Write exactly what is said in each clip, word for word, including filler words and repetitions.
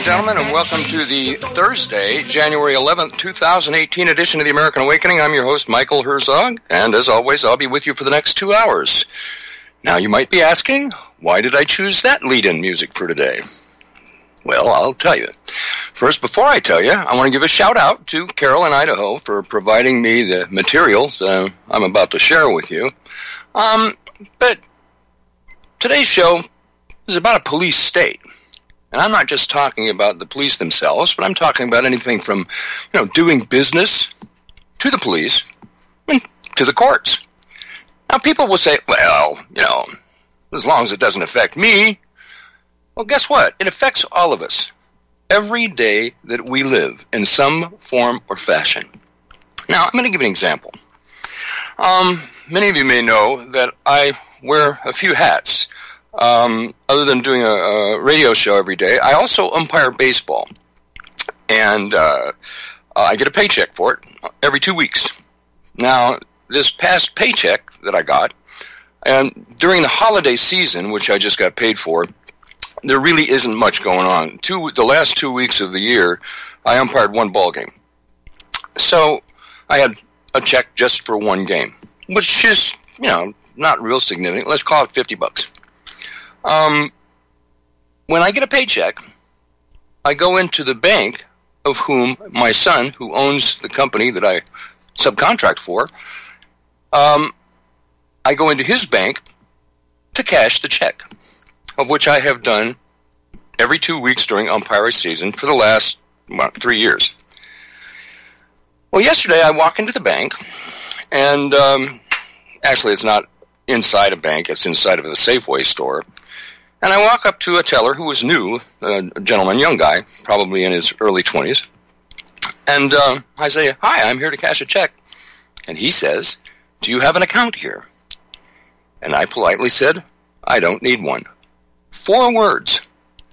and gentlemen, and welcome to the Thursday, January eleventh, twenty eighteen edition of the American Awakening. I'm your host, Michael Herzog, and as always, I'll be with you for the next two hours. Now, you might be asking, why did I choose that lead-in music for today? Well, I'll tell you. First, before I tell you, I want to give a shout-out to Carol in Idaho for providing me the materials uh, I'm about to share with you. Um, but today's show is about a police state. And I'm not just talking about the police themselves, but I'm talking about anything from, you know, doing business to the police and to the courts. Now, people will say, well, you know, as long as it doesn't affect me. Well, guess what? It affects all of us every day that we live in some form or fashion. Now, I'm going to give an example. Um, many of you may know that I wear a few hats. Um, other than doing a, a radio show every day, I also umpire baseball. And uh, I get a paycheck for it every two weeks. Now, this past paycheck that I got, and during the holiday season, which I just got paid for, there really isn't much going on. Two, the last two weeks of the year, I umpired one ball game. So I had a check just for one game, which is, you know, not real significant. Let's call it fifty bucks. Um, when I get a paycheck, I go into the bank of whom my son, who owns the company that I subcontract for, um, I go into his bank to cash the check, of which I have done every two weeks during umpire season for the last about three years. Well, yesterday I walk into the bank, and um, actually it's not inside a bank, it's inside of a Safeway store. And I walk up to a teller who was new, a gentleman, young guy, probably in his early twenties. And uh, I say, hi, I'm here to cash a check. And he says, do you have an account here? And I politely said, I don't need one. Four words.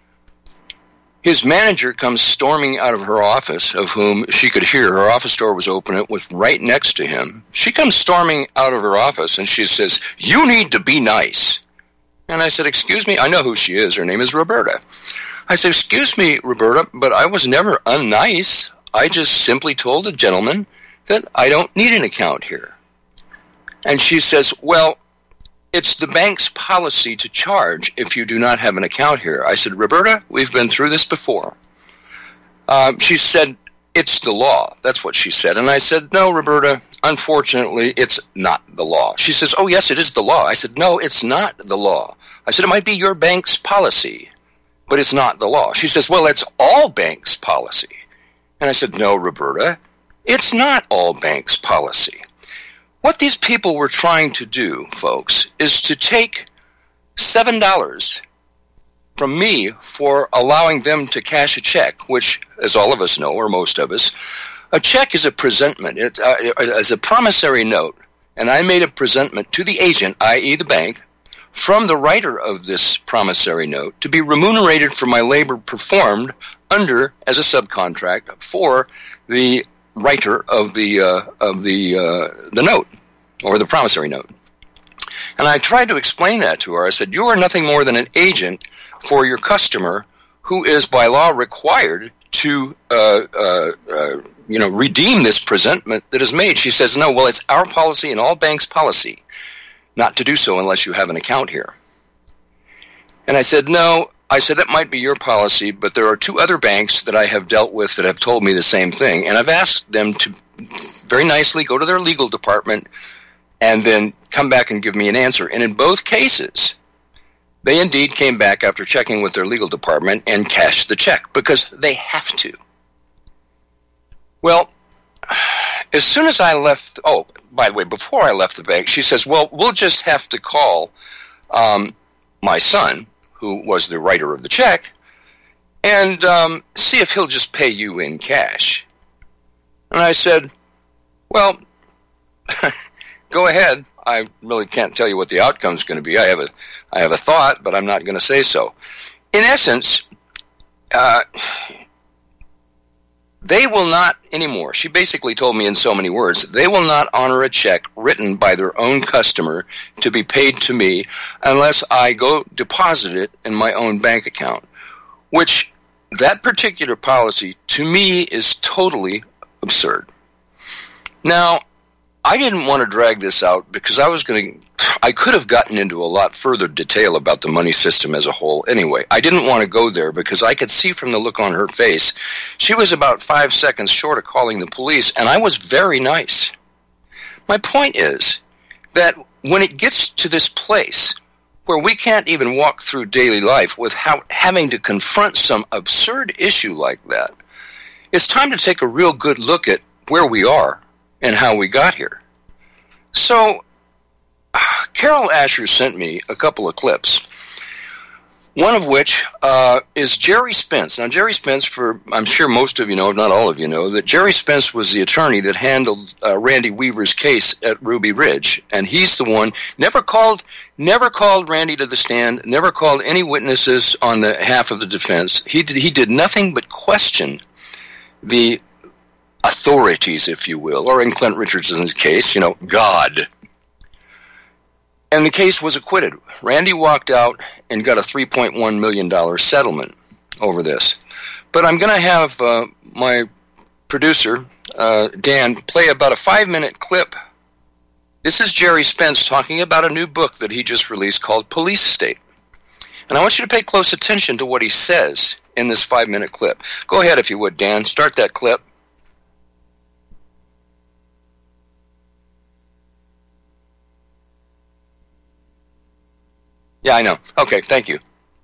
His manager comes storming out of her office, of whom she could hear. Her office door was open. It was right next to him. She comes storming out of her office, and she says, you need to be nice. And I said, excuse me, I know who she is. Her name is Roberta. I said, excuse me, Roberta, but I was never unnice. I just simply told the gentleman that I don't need an account here. And she says, well, it's the bank's policy to charge if you do not have an account here. I said, Roberta, we've been through this before. Um, she said, it's the law. That's what she said. And I said, no, Roberta, unfortunately, it's not the law. She says, oh, yes, it is the law. I said, no, it's not the law. I said, it might be your bank's policy, but it's not the law. She says, well, it's all banks' policy. And I said, no, Roberta, it's not all banks' policy. What these people were trying to do, folks, is to take seven dollars from me for allowing them to cash a check, which, as all of us know, or most of us, a check is a presentment. It's uh, as a promissory note, and I made a presentment to the agent, that is the bank, from the writer of this promissory note to be remunerated for my labor performed under as a subcontract for the writer of the uh, of the uh, the note or the promissory note. And I tried to explain that to her. I said, you are nothing more than an agent for your customer who is by law required to uh, uh, uh, you know, redeem this presentment that is made. She says, no, well, it's our policy and all banks' policy not to do so unless you have an account here. And I said, no, I said, that might be your policy, but there are two other banks that I have dealt with that have told me the same thing. And I've asked them to very nicely go to their legal department and then come back and give me an answer. And in both cases, they indeed came back after checking with their legal department and cashed the check because they have to. Well, as soon as I left, oh, by the way, before I left the bank, she says, well, we'll just have to call um, my son, who was the writer of the check, and um, see if he'll just pay you in cash. And I said, well, go ahead. I really can't tell you what the outcome's going to be. I have a, I have a thought, but I'm not going to say so. In essence, uh, they will not anymore. She basically told me in so many words, they will not honor a check written by their own customer to be paid to me unless I go deposit it in my own bank account, which that particular policy, to me, is totally absurd. Now, I didn't want to drag this out because I was going to, I could have gotten into a lot further detail about the money system as a whole anyway. I didn't want to go there because I could see from the look on her face, she was about five seconds short of calling the police, and I was very nice. My point is that when it gets to this place where we can't even walk through daily life without having to confront some absurd issue like that, it's time to take a real good look at where we are and how we got here. So, Carol Asher sent me a couple of clips, one of which uh, is Jerry Spence. Now, Jerry Spence, for I'm sure most of you know, if not all of you know, that Jerry Spence was the attorney that handled uh, Randy Weaver's case at Ruby Ridge, and he's the one, never called, never called Randy to the stand, never called any witnesses on the half of the defense. He did, he did nothing but question the authorities, if you will, or in Clint Richardson's case, you know, God. And the case was acquitted. Randy walked out and got a three point one million dollars settlement over this. But I'm going to have uh, my producer, uh, Dan, play about a five-minute clip. This is Jerry Spence talking about a new book that he just released called Police State. And I want you to pay close attention to what he says in this five-minute clip. Go ahead, if you would, Dan. Start that clip. Yeah, I know. Okay, thank you.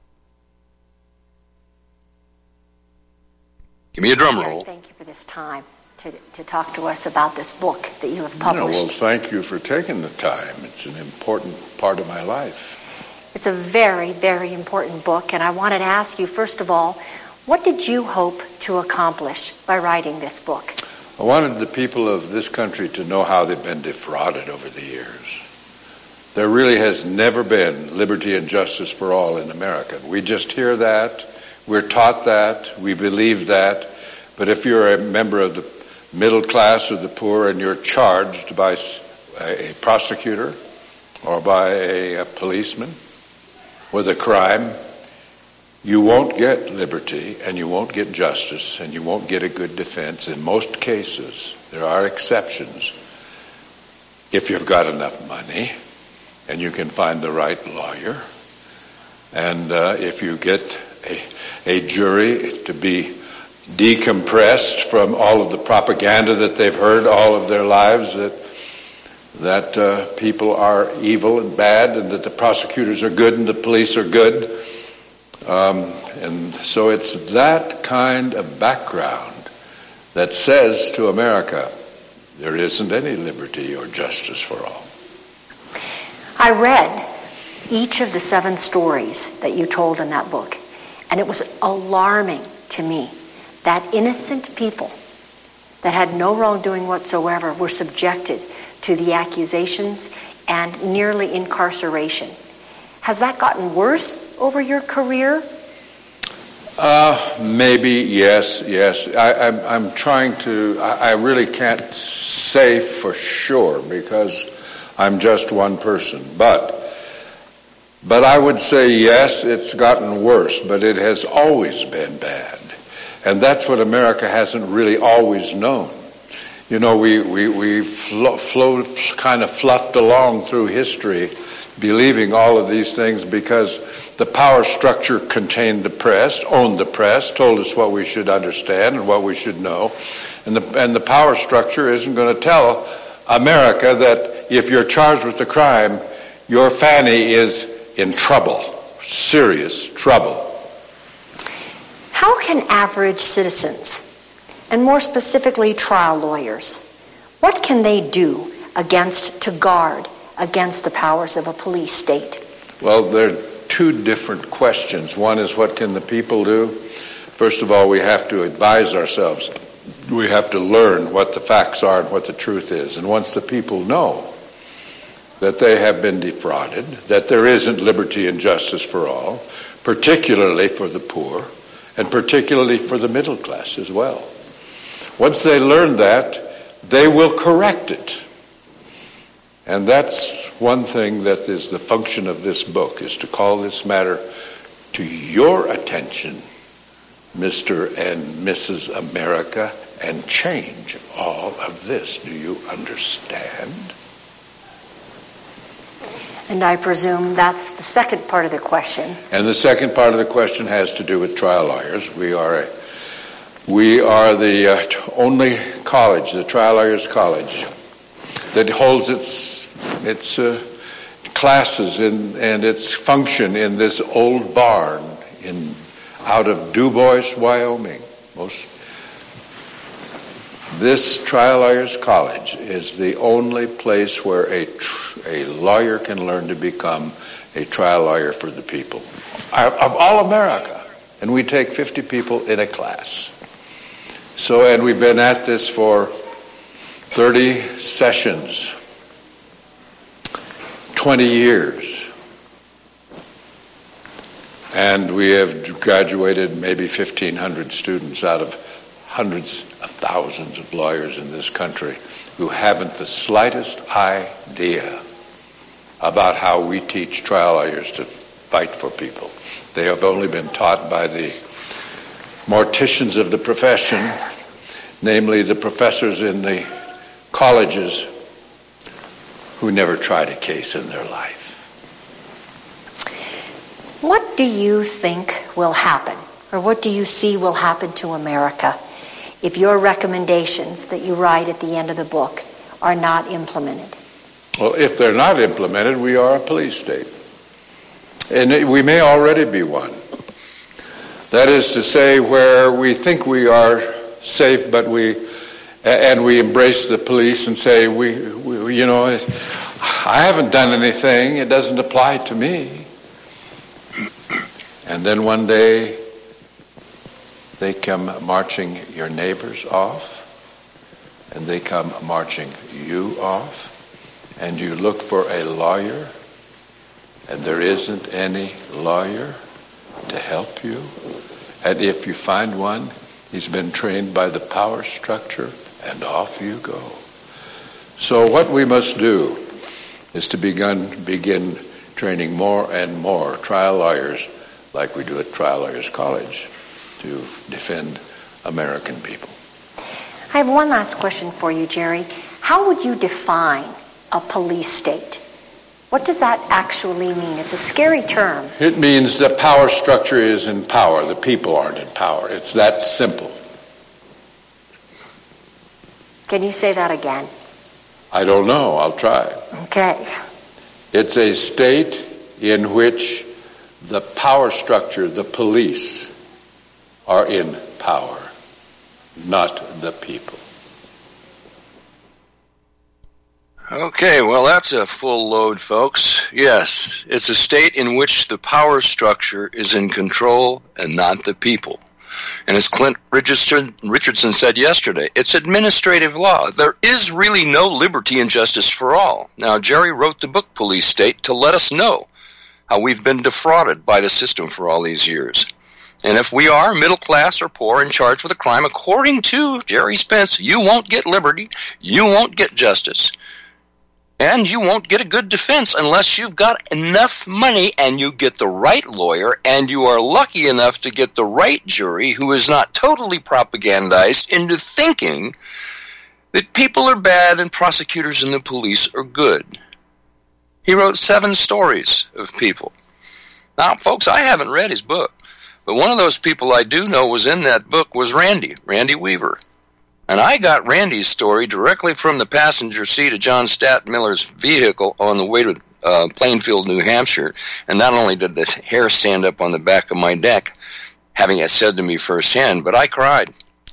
Give me a drum roll. Thank you for this time to, to talk to us about this book that you have published. No, well, thank you for taking the time. It's an important part of my life. It's a very, very important book, and I wanted to ask you, first of all, what did you hope to accomplish by writing this book? I wanted the people of this country to know how they've been defrauded over the years. There really has never been liberty and justice for all in America. We just hear that, we're taught that, we believe that, but if you're a member of the middle class or the poor and you're charged by a prosecutor or by a, a policeman with a crime, you won't get liberty and you won't get justice and you won't get a good defense. In most cases, there are exceptions. If you've got enough money, and you can find the right lawyer. And uh, if you get a, a jury to be decompressed from all of the propaganda that they've heard all of their lives, that that uh, people are evil and bad, and that the prosecutors are good and the police are good. Um, and so it's that kind of background that says to America, there isn't any liberty or justice for all. I read each of the seven stories that you told in that book, and it was alarming to me that innocent people that had no wrongdoing whatsoever were subjected to the accusations and nearly incarceration. Has that gotten worse over your career? Uh, maybe, yes, yes. I, I'm, I'm trying to, I, I really can't say for sure because I'm just one person, but but I would say yes, it's gotten worse, but it has always been bad. And that's what America hasn't really always known. You know, we, we, we flo- flo- kind of fluffed along through history believing all of these things because the power structure contained the press, owned the press, told us what we should understand and what we should know. And the, and the power structure isn't going to tell America that if you're charged with a crime, your fanny is in trouble, serious trouble. How can average citizens, and more specifically trial lawyers, what can they do against, to guard against the powers of a police state? Well, there are two different questions. One is, what can the people do? First of all, we have to advise ourselves. We have to learn what the facts are and what the truth is. And once the people know that they have been defrauded, that there isn't liberty and justice for all, particularly for the poor, and particularly for the middle class as well. Once they learn that, they will correct it. And that's one thing that is the function of this book, is to call this matter to your attention, Mister and Missus America, and change all of this. Do you understand? And I presume that's the second part of the question. And the second part of the question has to do with trial lawyers. We are a, we are the uh, only college, the Trial Lawyers College, that holds its its uh, classes in, and its function in this old barn in out of DuBois, Wyoming. Most This Trial Lawyers College is the only place where a tr- a lawyer can learn to become a trial lawyer for the people of all America. And we take fifty people in a class. So, and we've been at this for thirty sessions, twenty years. And we have graduated maybe fifteen hundred students out of hundreds of thousands of lawyers in this country who haven't the slightest idea about how we teach trial lawyers to fight for people. They have only been taught by the morticians of the profession, namely the professors in the colleges who never tried a case in their life. What do you think will happen, or what do you see will happen to America if your recommendations that you write at the end of the book are not implemented? Well, if they're not implemented, we are a police state. And we may already be one. That is to say, where we think we are safe, but we, and we embrace the police and say, we, we you know, I haven't done anything, it doesn't apply to me. And then one day, they come marching your neighbors off, and they come marching you off, and you look for a lawyer, and there isn't any lawyer to help you. And if you find one, he's been trained by the power structure, and off you go. So what we must do is to begin, begin training more and more trial lawyers like we do at Trial Lawyers College to defend American people. I have one last question for you, Jerry. How would you define a police state? What does that actually mean? It's a scary term. It means the power structure is in power. The people aren't in power. It's that simple. Can you say that again? I don't know. I'll try. Okay. It's a state in which the power structure, the police, are in power, not the people. Okay, well, that's a full load, folks. Yes, it's a state in which the power structure is in control and not the people. And as Clint Richardson, Richardson said yesterday, it's administrative law. There is really no liberty and justice for all. Now, Jerry wrote the book Police State to let us know how we've been defrauded by the system for all these years. And if we are middle class or poor and charged with a crime, according to Jerry Spence, you won't get liberty, you won't get justice, and you won't get a good defense unless you've got enough money and you get the right lawyer and you are lucky enough to get the right jury who is not totally propagandized into thinking that people are bad and prosecutors and the police are good. He wrote seven stories of people. Now, folks, I haven't read his book, but one of those people I do know was in that book was Randy, Randy Weaver. And I got Randy's story directly from the passenger seat of John Stadtmiller's vehicle on the way to uh, Plainfield, New Hampshire. And not only did the hair stand up on the back of my neck, having it said to me firsthand, but I cried.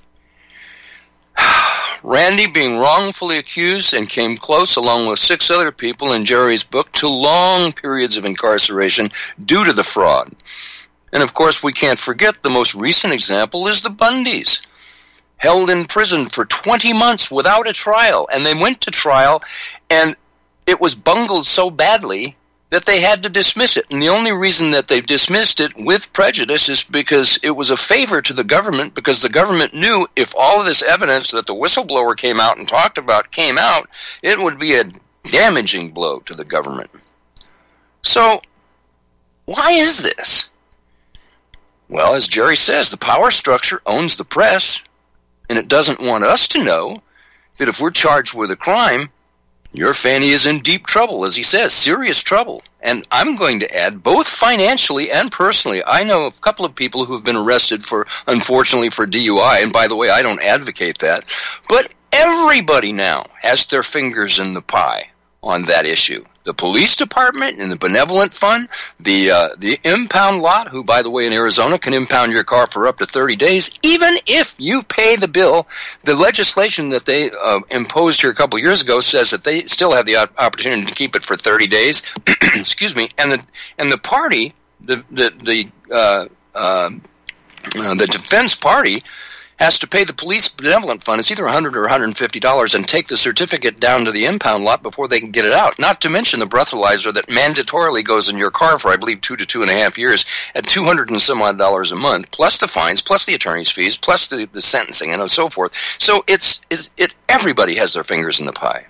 Randy being wrongfully accused and came close, along with six other people in Jerry's book, to long periods of incarceration due to the fraud. And of course, we can't forget the most recent example is the Bundys, held in prison for twenty months without a trial. And they went to trial, and it was bungled so badly that they had to dismiss it. And the only reason that they dismissed it with prejudice is because it was a favor to the government, because the government knew if all of this evidence that the whistleblower came out and talked about came out, it would be a damaging blow to the government. So, why is this? Well, as Jerry says, the power structure owns the press, and it doesn't want us to know that if we're charged with a crime, your Fanny is in deep trouble, as he says, serious trouble. And I'm going to add, both financially and personally, I know a couple of people who have been arrested for, unfortunately, for D U I, and by the way, I don't advocate that, but everybody now has their fingers in the pie on that issue. The police department and the benevolent fund, the uh, the impound lot, who, by the way, in Arizona can impound your car for up to thirty days, even if you pay the bill. The legislation that they uh, imposed here a couple of years ago says that they still have the opportunity to keep it for thirty days. Excuse me. And the and the party, the the the uh, uh, uh, the defense party, has to pay the police benevolent fund. It's either one hundred dollars or one hundred fifty dollars and take the certificate down to the impound lot before they can get it out. Not to mention the breathalyzer that mandatorily goes in your car for, I believe, two to two and a half years at two hundred and some odd dollars a month, plus the fines, plus the attorney's fees, plus the, the sentencing, and so forth. So it's, it's it. Everybody has their fingers in the pie.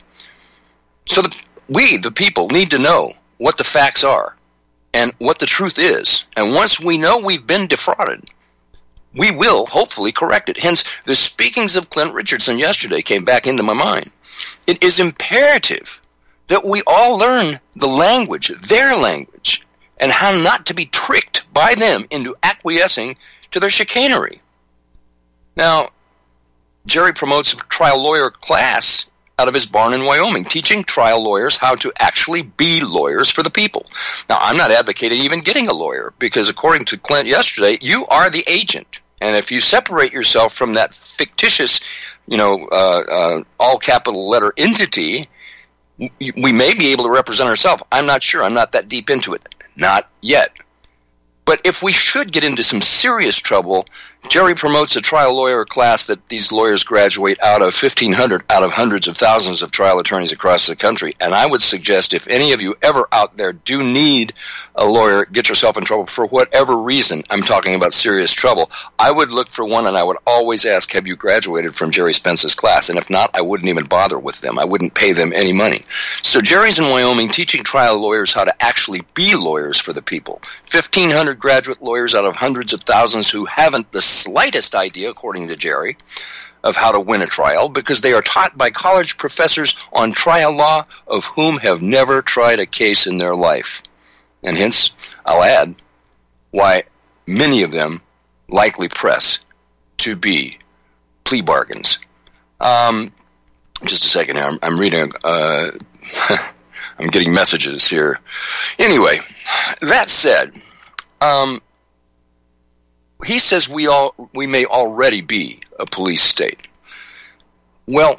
So the, we, the people, need to know what the facts are and what the truth is. And once we know we've been defrauded, we will hopefully correct it. Hence, the speakings of Clint Richardson yesterday came back into my mind. It is imperative that we all learn the language, their language, and how not to be tricked by them into acquiescing to their chicanery. Now, Jerry promotes a trial lawyer class out of his barn in Wyoming, teaching trial lawyers how to actually be lawyers for the people. Now, I'm not advocating even getting a lawyer, because according to Clint yesterday, you are the agent. And if you separate yourself from that fictitious, you know, uh, uh, all capital letter entity, we may be able to represent ourselves. I'm not sure. I'm not that deep into it. Not yet. But if we should get into some serious trouble, Jerry promotes a trial lawyer class that these lawyers graduate out of fifteen hundred out of hundreds of thousands of trial attorneys across the country. And I would suggest if any of you ever out there do need a lawyer, get yourself in trouble for whatever reason, I'm talking about serious trouble, I would look for one, and I would always ask, have you graduated from Jerry Spence's class? And if not, I wouldn't even bother with them. I wouldn't pay them any money. So Jerry's in Wyoming teaching trial lawyers how to actually be lawyers for the people. fifteen hundred graduate lawyers out of hundreds of thousands who haven't the slightest idea, according to Jerry, of how to win a trial, because they are taught by college professors on trial law of whom have never tried a case in their life. And hence, I'll add, why many of them likely press to be plea bargains. Um, just a second here. I'm, I'm reading, uh, I'm getting messages here. Anyway, that said, Um, he says we all we may already be a police state. Well,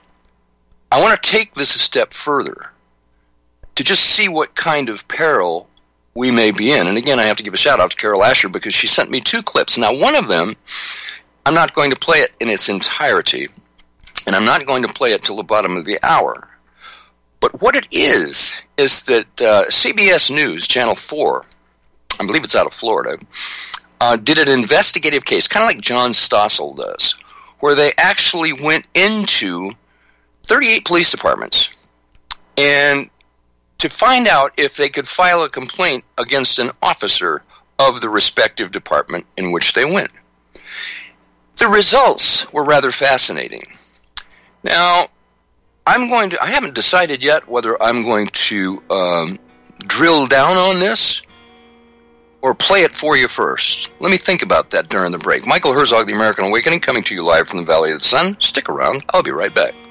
I want to take this a step further to just see what kind of peril we may be in. And again, I have to give a shout out to Carol Asher, because she sent me two clips. Now, one of them, I'm not going to play it in its entirety, and I'm not going to play it till the bottom of the hour. But what it is, is that uh, C B S News, Channel four, I believe it's out of Florida, uh, did an investigative case, kind of like John Stossel does, where they actually went into thirty-eight police departments and to find out if they could file a complaint against an officer of the respective department in which they went. The results were rather fascinating. Now, I'm going to, I haven't decided yet whether I'm going to um, drill down on this or play it for you first. Let me think about that during the break. Michael Herzog, The American Awakening, coming to you live from the Valley of the Sun. Stick around. I'll be right back.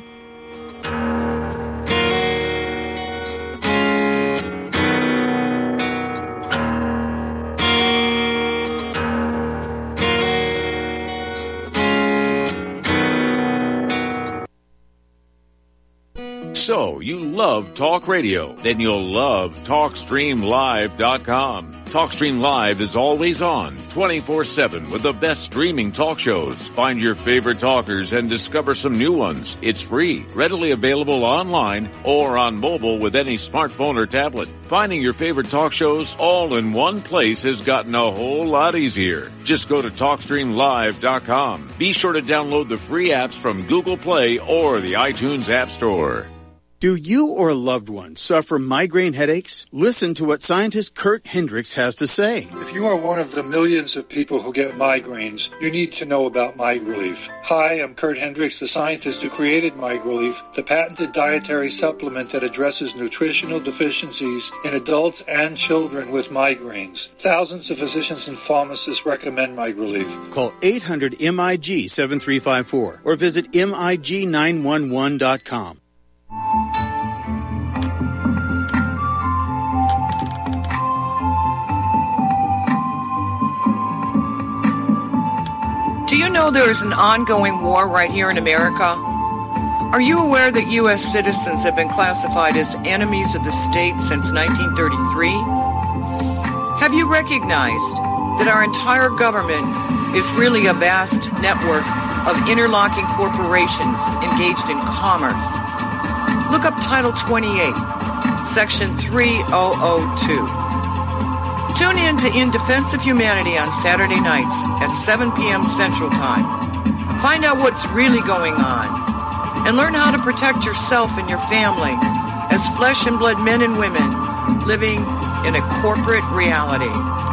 So, you love talk radio? Then you'll love talk stream live dot com. TalkStream Live is always on, twenty-four seven, with the best streaming talk shows. Find your favorite talkers and discover some new ones. It's free, readily available online or on mobile with any smartphone or tablet. Finding your favorite talk shows all in one place has gotten a whole lot easier. Just go to talk stream live dot com. Be sure to download the free apps from Google Play or the iTunes App Store. Do you or a loved one suffer migraine headaches? Listen to what scientist Kurt Hendricks has to say. If you are one of the millions of people who get migraines, you need to know about MigRelief. Hi, I'm Kurt Hendricks, the scientist who created MigRelief, the patented dietary supplement that addresses nutritional deficiencies in adults and children with migraines. Thousands of physicians and pharmacists recommend MigRelief. Call eight hundred M I G seven three five four or visit M I G nine one one dot com. Do you know there is an ongoing war right here in America? Are you aware that U S citizens have been classified as enemies of the state since nineteen thirty-three? Have you recognized that our entire government is really a vast network of interlocking corporations engaged in commerce? Look up Title twenty-eight, Section three thousand two. Tune in to In Defense of Humanity on Saturday nights at seven p.m. Central Time. Find out what's really going on and learn how to protect yourself and your family as flesh and blood men and women living in a corporate reality.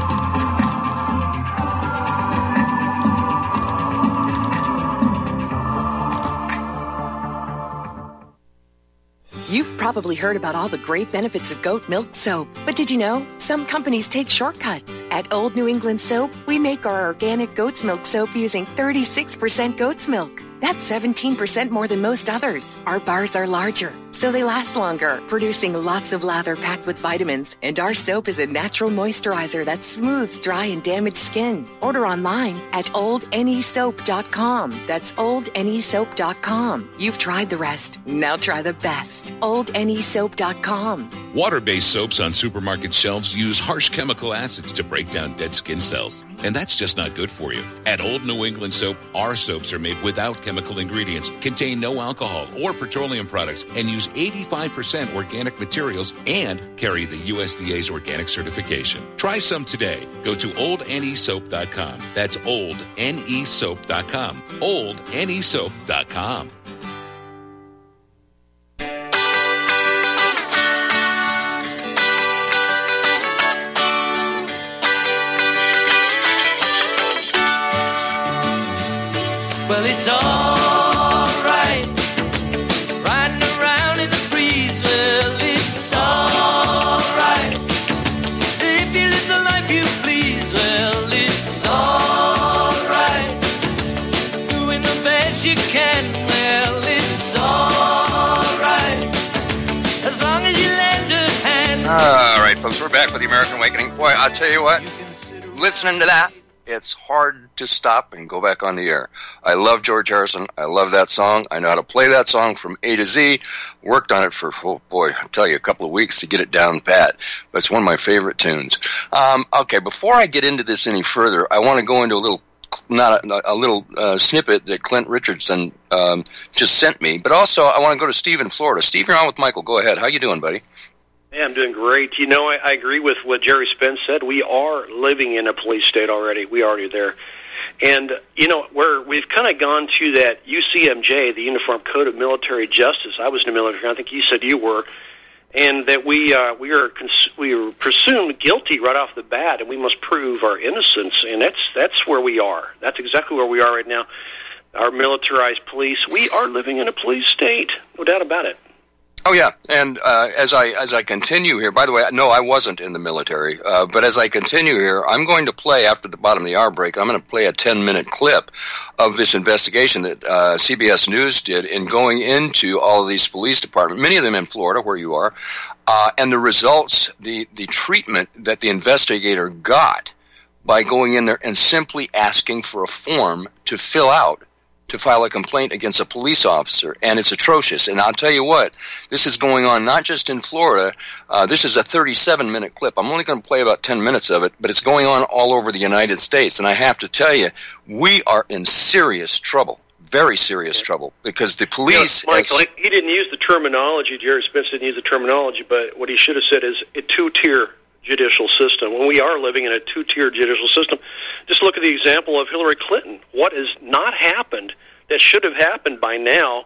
You've probably heard about all the great benefits of goat milk soap. But did you know some companies take shortcuts? At Old New England Soap, we make our organic goat's milk soap using thirty-six percent goat's milk. That's seventeen percent more than most others. Our bars are larger, so they last longer, producing lots of lather packed with vitamins. And our soap is a natural moisturizer that smooths dry and damaged skin. Order online at old n e soap dot com. That's old n e soap dot com. You've tried the rest. Now try the best. old n e soap dot com. Water-based soaps on supermarket shelves use harsh chemical acids to break down dead skin cells. And that's just not good for you. At Old New England Soap, our soaps are made without chemical ingredients, contain no alcohol or petroleum products, and use eighty-five percent organic materials and carry the U S D A's organic certification. Try some today. Go to old n e soap dot com. That's old n e soap dot com. old n e soap dot com. Well, it's all right, riding around in the breeze. Well, it's all right, if you live the life you please. Well, it's all right, doing the best you can. Well, it's all right, as long as you lend a hand. All right, folks, we're back with the American Awakening. Boy, I'll tell you what, listening to that, it's hard to stop and go back on the air. I love George Harrison. I love that song. I know how to play that song from A to Z. Worked on it for, oh boy, I'll tell you, a couple of weeks to get it down pat. But it's one of my favorite tunes. Um, okay, before I get into this any further, I want to go into a little, not a, a little uh, snippet that Clint Richardson um, just sent me. But also, I want to go to Steve in Florida. Steve, you're on with Michael. Go ahead. How you doing, buddy? Yeah, I'm doing great. You know, I, I agree with what Jerry Spence said. We are living in a police state already. We are already there. And, you know, we're, we've kind of gone to that U C M J, the Uniform Code of Military Justice. I was in the military. I think you said you were. And that we uh, we are cons- we are presumed guilty right off the bat, and we must prove our innocence. And that's that's where we are. That's exactly where we are right now. Our militarized police. We are living in a police state, no doubt about it. Oh yeah, and uh, as I as I continue here, by the way, no, I wasn't in the military, uh, but as I continue here, I'm going to play after the bottom of the hour break. I'm going to play a ten minute clip of this investigation that uh, C B S News did in going into all of these police departments, many of them in Florida, where you are, uh, and the results, the the treatment that the investigator got by going in there and simply asking for a form to fill out to file a complaint against a police officer, and it's atrocious. And I'll tell you what, this is going on not just in Florida. Uh, this is a thirty-seven minute clip. I'm only going to play about ten minutes of it, but it's going on all over the United States. And I have to tell you, we are in serious trouble, very serious trouble, because the police... You know, Michael, has, he didn't use the terminology, Jerry Spence didn't use the terminology, but what he should have said is a two-tier judicial system. When we are living in a two-tier judicial system, just look at the example of Hillary Clinton. What has not happened that should have happened by now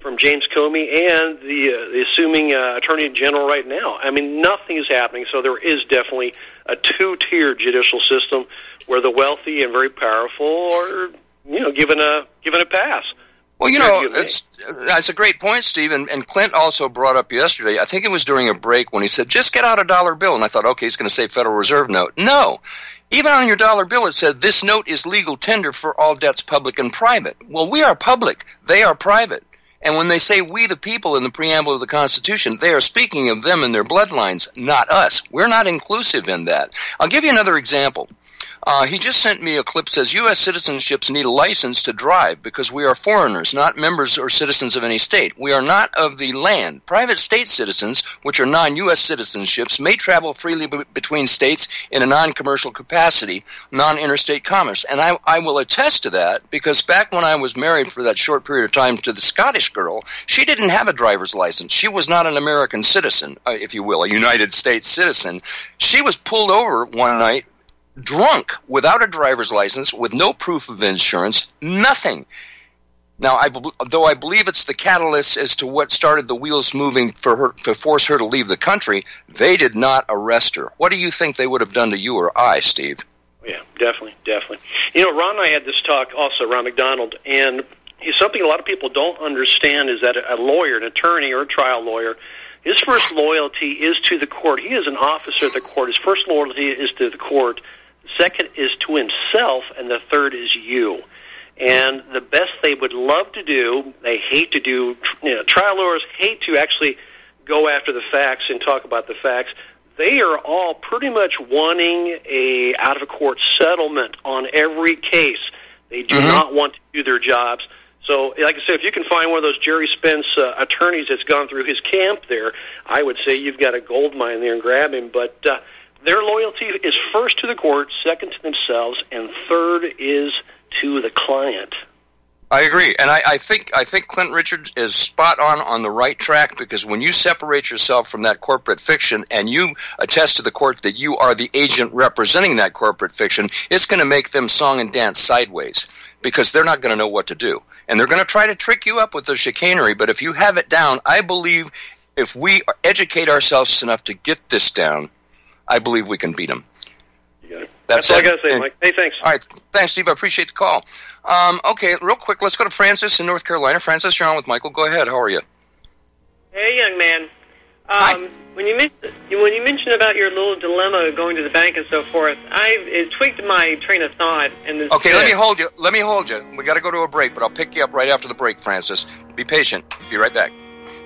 from James Comey and the, uh, the assuming uh, Attorney General right now. I mean, nothing is happening, so there is definitely a two-tier judicial system where the wealthy and very powerful are, you know, given a given a pass. Well, you know, it's, that's a great point, Steve, and, and Clint also brought up yesterday, I think it was during a break when he said, just get out a dollar bill, and I thought, okay, he's going to say Federal Reserve note. No. Even on your dollar bill, it said, this note is legal tender for all debts public and private. Well, we are public. They are private. And when they say we the people in the preamble of the Constitution, they are speaking of them and their bloodlines, not us. We're not inclusive in that. I'll give you another example. Uh, he just sent me a clip that says U S citizenships need a license to drive because we are foreigners, not members or citizens of any state. We are not of the land. Private state citizens, which are non-U S citizenships, may travel freely b- between states in a non-commercial capacity, non-interstate commerce. And I, I will attest to that because back when I was married for that short period of time to the Scottish girl, she didn't have a driver's license. She was not an American citizen, uh, if you will, a United States citizen. She was pulled over one night drunk, without a driver's license, with no proof of insurance, nothing. Now, I, though I believe it's the catalyst as to what started the wheels moving for her to force her to leave the country, they did not arrest her. What do you think they would have done to you or I, Steve? Yeah, definitely, definitely. You know, Ron and I had this talk also, Ron McDonald, and something a lot of people don't understand is that a lawyer, an attorney or a trial lawyer, his first loyalty is to the court. He is an officer of the court. His first loyalty is to the court. The second is to himself, and the third is you. And the best they would love to do, they hate to do, you know, trial lawyers hate to actually go after the facts and talk about the facts. They are all pretty much wanting a out-of-court settlement on every case. They do mm-hmm. not want to do their jobs. So, like I said, if you can find one of those Jerry Spence uh, attorneys that's gone through his camp there, I would say you've got a gold mine there and grab him. But uh, their loyalty is first to the court, second to themselves, and third is to the client. I agree, and I, I think I think Clint Richards is spot on on the right track because when you separate yourself from that corporate fiction and you attest to the court that you are the agent representing that corporate fiction, it's going to make them song and dance sideways because they're not going to know what to do. And they're going to try to trick you up with their chicanery, but if you have it down, I believe if we educate ourselves enough to get this down, I believe we can beat them. That's, That's all I got to say, Mike. Hey, thanks. All right. Thanks, Steve. I appreciate the call. Um, okay, real quick, let's go to Francis in North Carolina. Francis, you're on with Michael. Go ahead. How are you? Hey, young man. Um, Hi. When you, when you mentioned about your little dilemma going to the bank and so forth, I it tweaked my train of thought. And this okay, let me hold you. Let me hold you. We got to go to a break, but I'll pick you up right after the break, Francis. Be patient. Be right back.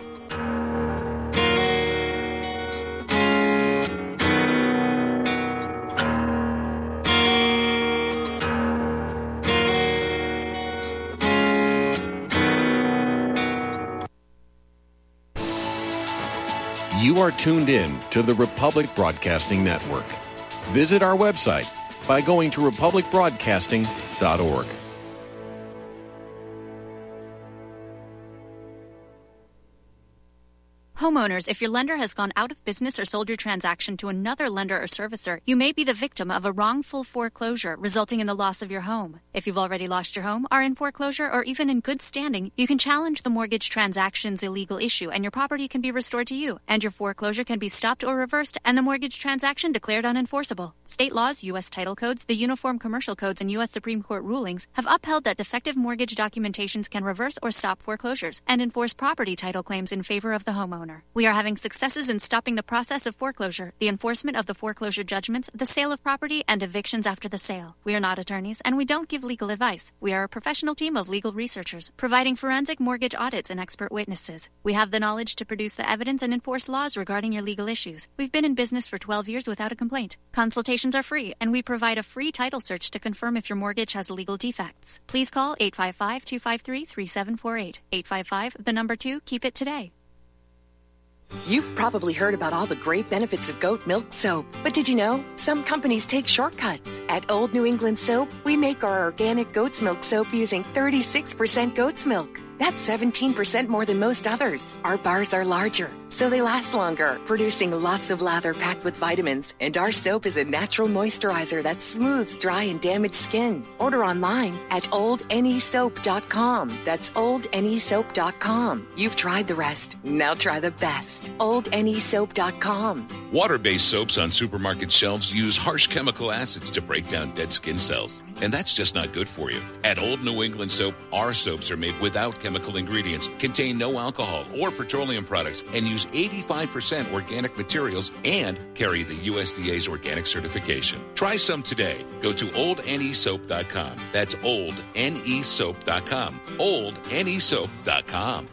You are tuned in to the Republic Broadcasting Network. Visit our website by going to republic broadcasting dot org. Homeowners, if your lender has gone out of business or sold your transaction to another lender or servicer, you may be the victim of a wrongful foreclosure, resulting in the loss of your home. If you've already lost your home, are in foreclosure, or even in good standing, you can challenge the mortgage transaction's illegal issue, and your property can be restored to you, and your foreclosure can be stopped or reversed, and the mortgage transaction declared unenforceable. State laws, U S title codes, the Uniform Commercial Codes, and U S Supreme Court rulings have upheld that defective mortgage documentations can reverse or stop foreclosures and enforce property title claims in favor of the homeowner. We are having successes in stopping the process of foreclosure, the enforcement of the foreclosure judgments, the sale of property, and evictions after the sale. We are not attorneys, and we don't give legal advice. We are a professional team of legal researchers, providing forensic mortgage audits and expert witnesses. We have the knowledge to produce the evidence and enforce laws regarding your legal issues. We've been in business for twelve years without a complaint. Consultations are free, and we provide a free title search to confirm if your mortgage has legal defects. Please call eight five five, two five three, three seven four eight. eight five five, the number two, keep it today. You've probably heard about all the great benefits of goat milk soap, but did you know some companies take shortcuts? At Old New England Soap, we make our organic goat's milk soap using thirty-six percent goat's milk. That's seventeen percent more than most others. Our bars are larger, so they last longer, producing lots of lather packed with vitamins. And our soap is a natural moisturizer that smooths dry and damaged skin. Order online at old n e soap dot com. That's old n e soap dot com. You've tried the rest. Now try the best. old n e soap dot com. Water-based soaps on supermarket shelves use harsh chemical acids to break down dead skin cells. And that's just not good for you. At Old New England Soap, our soaps are made without chemical ingredients, contain no alcohol or petroleum products, and use eighty-five percent organic materials and carry the U S D A's organic certification. Try some today. Go to old n e soap dot com. That's old n e soap dot com. old n e soap dot com.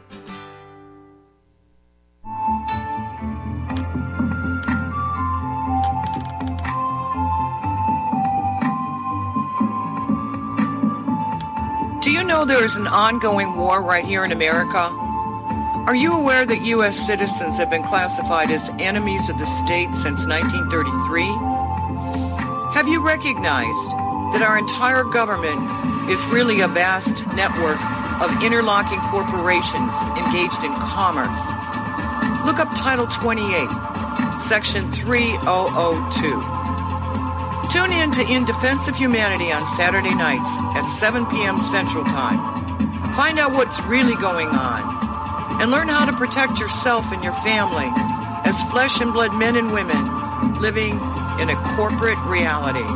Do you know there is an ongoing war right here in America? Are you aware that U S citizens have been classified as enemies of the state since nineteen thirty-three? Have you recognized that our entire government is really a vast network of interlocking corporations engaged in commerce? Look up Title twenty-eight, Section three thousand two. Tune in to In Defense of Humanity on Saturday nights at seven p.m. Central Time. Find out what's really going on and learn how to protect yourself and your family as flesh and blood men and women living in a corporate reality.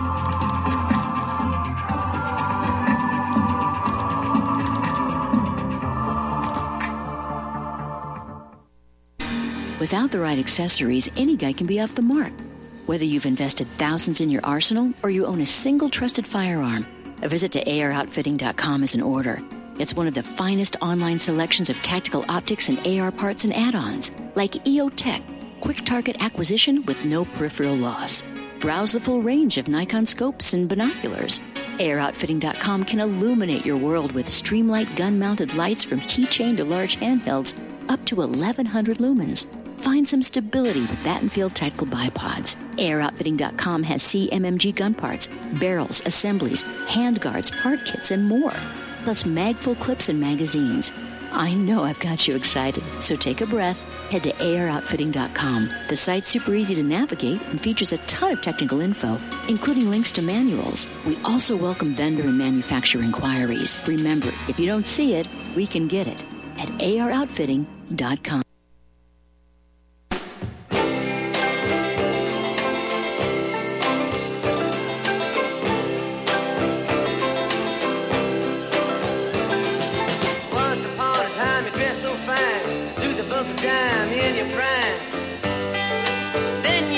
Without the right accessories, any guy can be off the mark. Whether you've invested thousands in your arsenal or you own a single trusted firearm, a visit to A R outfitting dot com is in order. It's one of the finest online selections of tactical optics and A R parts and add-ons, like E O Tech, quick target acquisition with no peripheral loss. Browse the full range of Nikon scopes and binoculars. A R outfitting dot com can illuminate your world with Streamlight gun-mounted lights from keychain to large handhelds up to eleven hundred lumens. Find some stability with Battenfield Tactical Bipods. A R outfitting dot com has C M M G gun parts, barrels, assemblies, handguards, part kits, and more. Plus mag-full clips and magazines. I know I've got you excited, so take a breath. Head to A R outfitting dot com. The site's super easy to navigate and features a ton of technical info, including links to manuals. We also welcome vendor and manufacturer inquiries. Remember, if you don't see it, we can get it at A R outfitting dot com. Time in your prime, then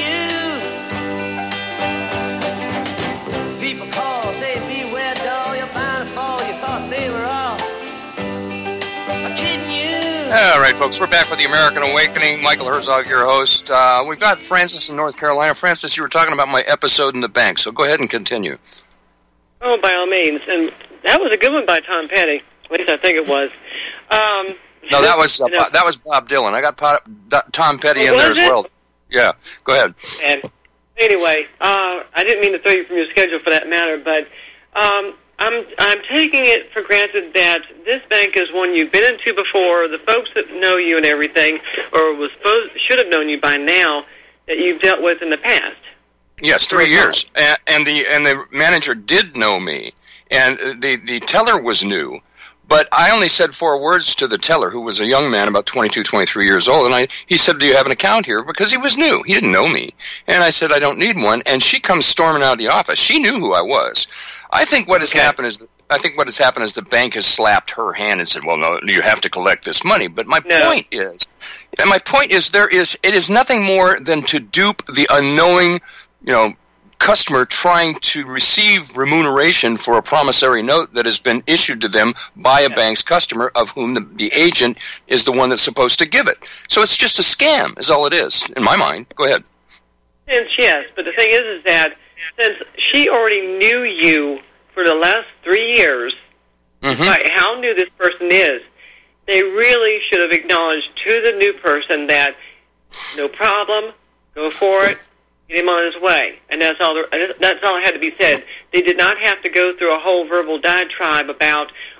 you people call, say beware doll, you're bound to fall. You thought they were all kidding you. All right, folks, we're back with the American Awakening. Michael Herzog, your host. Uh, we've got Francis in North Carolina. Francis, you were talking about my episode in the bank, so go ahead and continue. Oh, by all means, and that was a good one by Tom Petty. At least I think it was. Um, No, that was uh, you know, that was Bob Dylan. I got Pop, Tom Petty in there as well. Yeah, go ahead. And anyway, uh, I didn't mean to throw you from your schedule for that matter, but um, I'm I'm taking it for granted that this bank is one you've been into before. The folks that know you and everything, or was supposed should have known you by now, that you've dealt with in the past. Yes, three years, and, and the and the manager did know me, and the the teller was new. But I only said four words to the teller, who was a young man, about twenty-two, twenty-three years old, and I he said, "Do you have an account here?" Because he was new. He didn't know me. And I said, "I don't need one." And she comes storming out of the office. She knew who I was. I think what has okay. happened is I think what has happened is the bank has slapped her hand and said, "Well, no, you have to collect this money." But my no. point is, and my point is, there is it is nothing more than to dupe the unknowing, you know, customer trying to receive remuneration for a promissory note that has been issued to them by a yeah. bank's customer, of whom the, the agent is the one that's supposed to give it. So it's just a scam, is all it is, in my mind. Go ahead. And yes, but the thing is, is that since she already knew you for the last three years, mm-hmm. despite how new this person is, they really should have acknowledged to the new person that no problem, go for it. Get him on his way, and that's all. The, that's all had to be said. They did not have to go through a whole verbal diatribe about,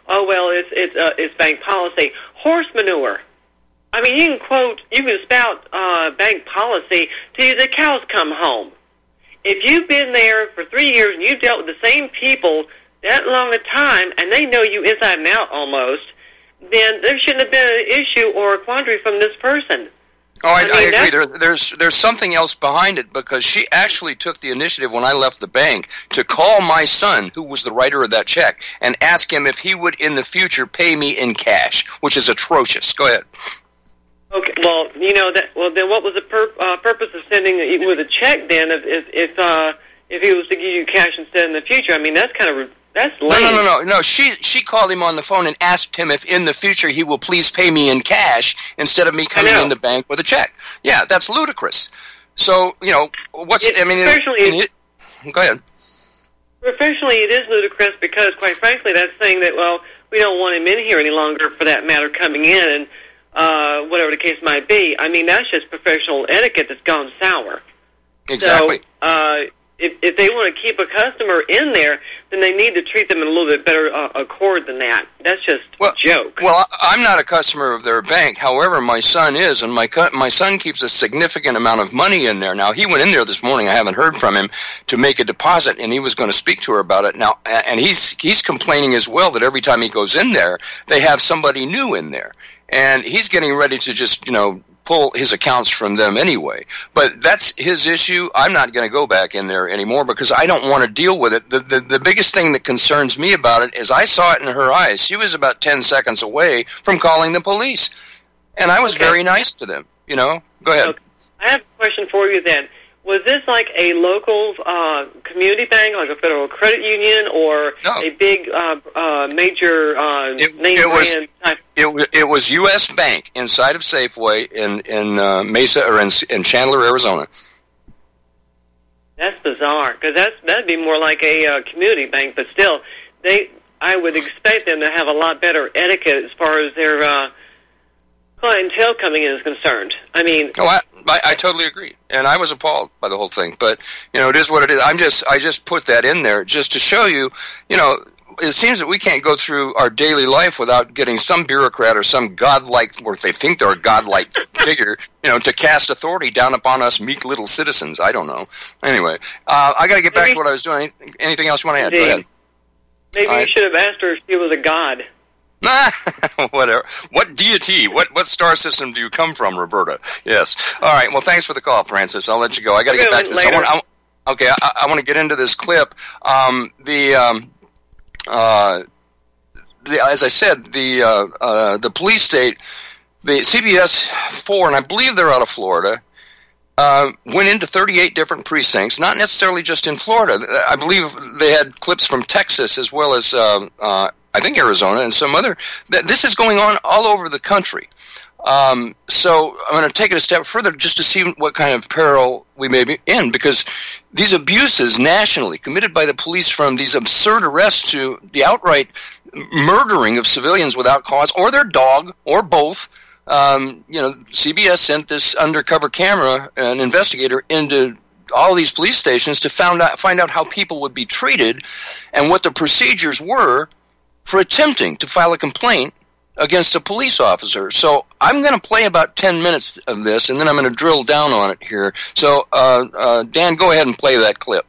oh, well, it's it's uh, it's bank policy. Horse manure. I mean, you can quote, you can spout uh, bank policy till the cows come home. If you've been there for three years and you've dealt with the same people that long a time, and they know you inside and out almost, then there shouldn't have been an issue or a quandary from this person. Oh, I, I mean, I agree. There, there's there's something else behind it, because she actually took the initiative when I left the bank to call my son, who was the writer of that check, and ask him if he would in the future pay me in cash, which is atrocious. Go ahead. Okay, well, you know that. Well, then, what was the pur- uh, purpose of sending it with a check? Then, if if if, uh, if he was to give you cash instead in the future, I mean, that's kind of that's lame. No, no, no, no, no. She she called him on the phone and asked him if in the future he will please pay me in cash instead of me coming in the bank with a check. Yeah, that's ludicrous. So, you know, what's it, I mean? Professionally, it, go ahead. Professionally, it is ludicrous because, quite frankly, that's saying that well, we don't want him in here any longer. For that matter, coming in and. Uh, whatever the case might be. I mean, that's just professional etiquette that's gone sour. Exactly. So, uh, if, if they want to keep a customer in there, then they need to treat them in a little bit better uh, accord than that. That's just well, a joke. Well, I'm not a customer of their bank. However, my son is, and my co- my son keeps a significant amount of money in there. Now, he went in there this morning. I haven't heard from him to make a deposit, and he was going to speak to her about it. Now, and he's he's complaining as well that every time he goes in there, they have somebody new in there. And he's getting ready to just, you know, pull his accounts from them anyway. But that's his issue. I'm not going to go back in there anymore because I don't want to deal with it. The, the the biggest thing that concerns me about it is I saw it in her eyes. She was about ten seconds away from calling the police. And I was okay. very nice to them, you know. Go ahead. Okay. I have a question for you then. Was this like a local uh, community bank, like a Federal Credit Union, or no. a big uh, uh, major uh, it, name it was, brand type? It, it was U S Bank inside of Safeway in in uh, Mesa or in, in Chandler, Arizona. That's bizarre because that's that'd be more like a uh, community bank, but still, they I would expect them to have a lot better etiquette as far as their uh, clientele coming in is concerned. I mean, oh, I, I, I totally agree, and I was appalled by the whole thing. But you know, it is what it is. I'm just, I just put that in there just to show you. You know, it seems that we can't go through our daily life without getting some bureaucrat or some godlike, or if they think they're a godlike figure, you know, to cast authority down upon us meek little citizens. I don't know. Anyway, uh, I got to get back Maybe, to what I was doing. Anything else you want to add? Go ahead. Maybe All you right. should have asked her if she was a god. Whatever. What deity? What what star system do you come from, Roberta? Yes. All right. Well, thanks for the call, Francis. I'll let you go. I got to get back to this. I want, I, okay. I, I want to get into this clip. Um, the um, uh, the as I said, the uh, uh, the police state, the C B S four, and I believe they're out of Florida. Uh, went into thirty-eight different precincts, not necessarily just in Florida. I believe they had clips from Texas as well as, uh, uh, I think, Arizona and some other. This is going on all over the country. Um, so I'm going to take it a step further just to see what kind of peril we may be in, because these abuses nationally committed by the police, from these absurd arrests to the outright murdering of civilians without cause, or their dog, or both. Um, you know, C B S sent this undercover camera, an investigator, into all these police stations to find out, find out how people would be treated and what the procedures were for attempting to file a complaint against a police officer. So I'm going to play about ten minutes of this, and then I'm going to drill down on it here. So, uh, uh, Dan, go ahead and play that clip.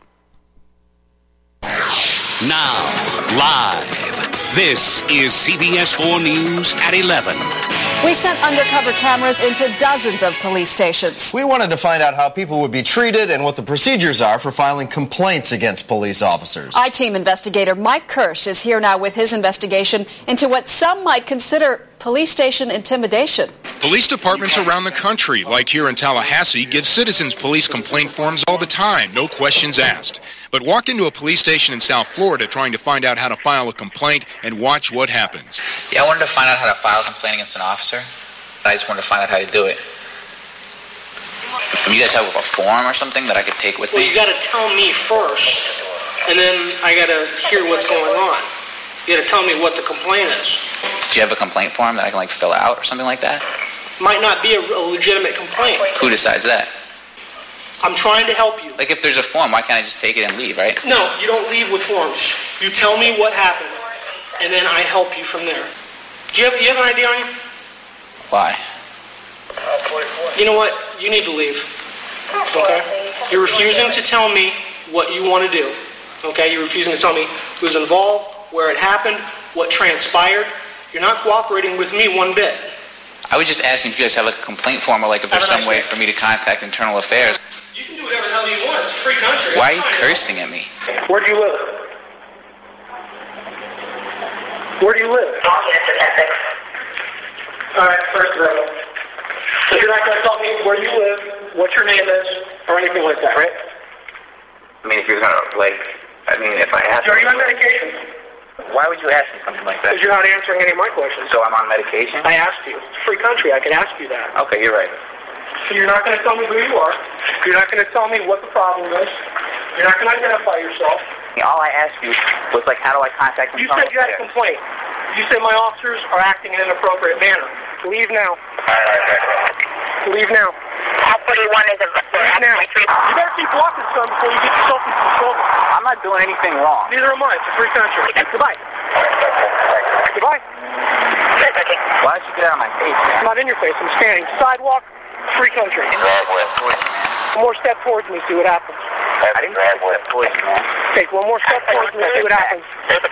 Now, live, this is C B S four News at eleven. We sent undercover cameras into dozens of police stations. We wanted to find out how people would be treated and what the procedures are for filing complaints against police officers. I-Team investigator Mike Kirsch is here now with his investigation into what some might consider police station intimidation. Police departments around the country, like here in Tallahassee, give citizens police complaint forms all the time, no questions asked. But walk into a police station in South Florida trying to find out how to file a complaint and watch what happens. Yeah, I wanted to find out how to file a complaint against an officer, but I just wanted to find out how to do it. I mean, you guys have a form or something that I could take with well, me? Well, you got to tell me first, and then I got to hear what's going on. You got to tell me what the complaint is. Do you have a complaint form that I can, like, fill out or something like that? Might not be a, a legitimate complaint. Who decides that? I'm trying to help you. Like, if there's a form, why can't I just take it and leave, right? No, you don't leave with forms. You tell me what happened, and then I help you from there. Do you have, you have an I D on you? Why? You know what? You need to leave. Okay? You're refusing to tell me what you want to do. Okay? You're refusing to tell me who's involved, where it happened, what transpired. You're not cooperating with me one bit. I was just asking if you guys have like a complaint form or like if there's some way for me to contact Internal Affairs. You can do whatever the hell you want. It's a free country. Why are you cursing at me? Where do you live? Where do you live? All right, first of all, so you're not going to tell me where you live, what your name is, or anything like that, right? I mean, if you're going to, like, I mean, if I ask... Are you on medication? Why would you ask me something like that? Because you're not answering any of my questions. So I'm on medication? I asked you. It's a free country. I can ask you that. Okay, you're right. So you're not going to tell me who you are. You're not going to tell me what the problem is. You're not going to identify yourself. All I asked you was, like, how do I contact them? You said you had a complaint. You said my officers are acting in an inappropriate manner. Leave now. Leave now. How forty-one is it? Leave now. You better keep walking, son, before you get yourself into some trouble. I'm not doing anything wrong. Neither am I. It's a free country. Goodbye. Goodbye. Why did you get out of my face, man? I'm not in your face. I'm standing. Sidewalk, free country. One more step towards me, see what happens. I didn't grab step towards you, man. Take one more step towards me, see what happens.